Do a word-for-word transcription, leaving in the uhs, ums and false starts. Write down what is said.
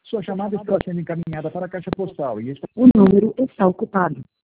Sua chamada está sendo encaminhada para a caixa postal e está... O número está ocupado.